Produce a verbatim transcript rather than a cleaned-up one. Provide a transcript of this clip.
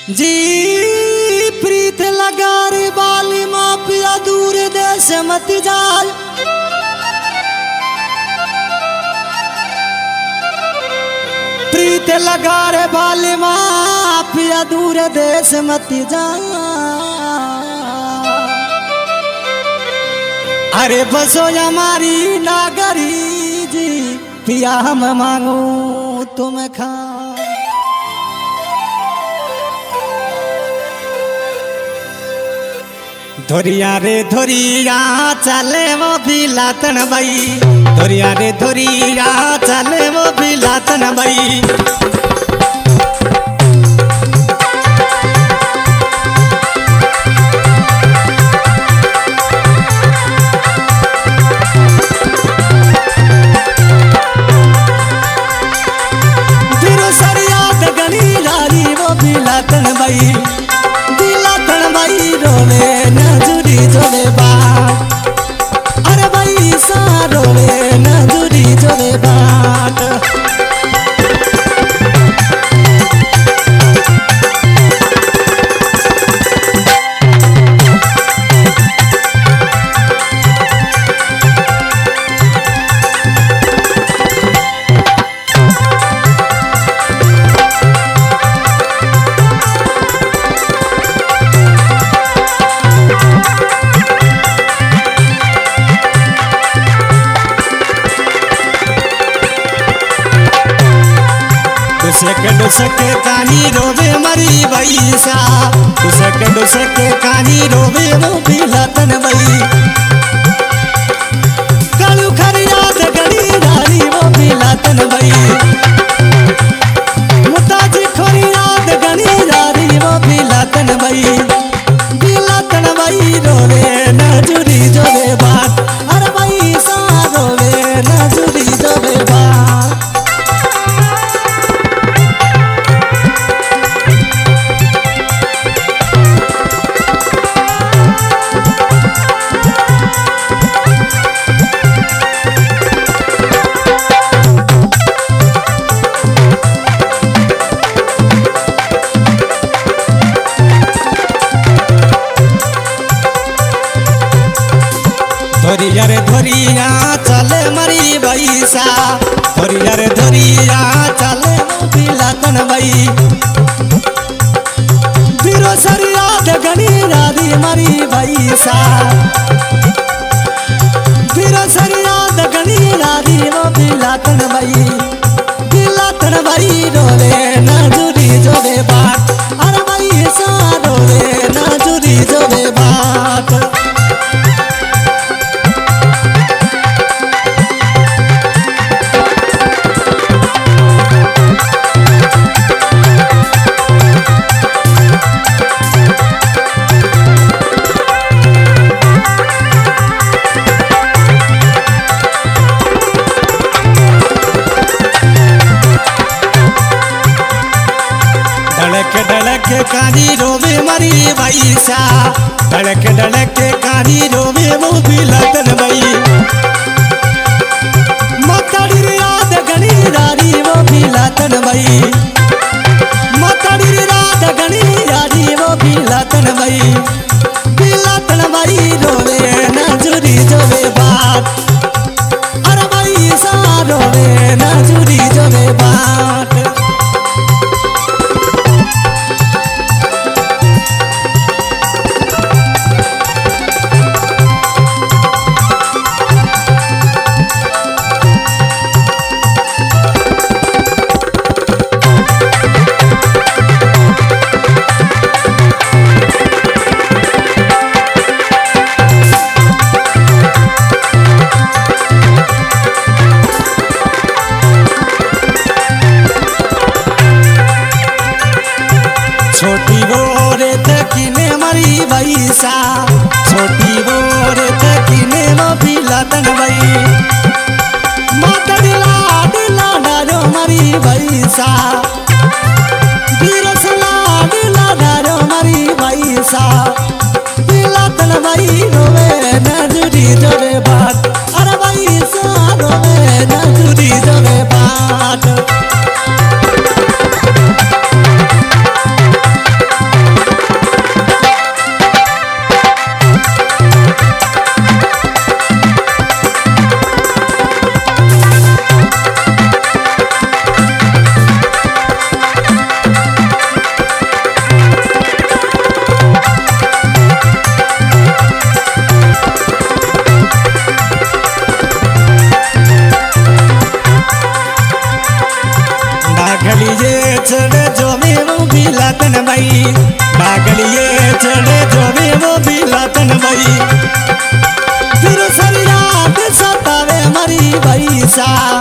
जी प्रीत लगा रे बाली माँ पिया दूर देश मत जाल। प्रीत लगा रे बाली माँ पिया दूर देश मत जाल। अरे बसो हमारी नागरी जी पिया हम मांगू तुम खा। धोरिया रे धोरिया चले वो भी लातन बई। धोरिया रे धोरिया चले वो भी लातन बई। दिलो सरिया दगनी लारी वो भी लातन बई। दिलातन बई रोवे नजुरी जोड़े बाट। अरे भाई सा रोवे नजुरी जोड़े बाट। सेकंड सके कहानी रोवे मरी बैसा। सेकंड सके कहानी रोवे वो भी लतन बई। कालू खरियाद गड़ी धारी वो भी लतन बई। मुताजी खरियाद गड़ी धारी वो भी लतन बई। भी लतन बई रोवे नजुरी जोवे बात। अरे बई सा रोवे नजुरी जोवे बात। धोरिया रे धोरिया चले मरी बैसा। धोरिया रे धोरिया चले भी लातन बई। बिरो सरिया दगनी राधी मरी बैसा। बिरो सरिया दगनी राधी वो भी लातन बई। भी लातन बई रोवे नजुरी जोवे बाट। अरे बई सा रोवे नजुरी जोवे बाट। धड़क धड़क कानी रोवे मरी बैसा। धड़क धड़क कानी रोवे वो भी लतन बई। मतड़ी याद गणी रारी वो भी लतन बई। मतड़ी याद गणी रारी वो भी लतन बई। भी लतन बई रोवे नजुरी जोवे बात। अरे बई सा रोवे नजुरी जोवे बात। छोटी बोर तकिने मरी बैसा। छोटी बोर तकिने वो भी लतन बई। मतड़ी लाड लाडारो मरी बैसा। बीरस लाड लाडारो मरी बैसा। भी लतन बई रोवे नजुरी जोवे बाट। अरे बई सा रोवे नजुरी जोवे बाट। भी लातन भाई बागड़िए चढ़े जोवे वो भी लातन भाई फिर सरिया सतावे मरी भाई सा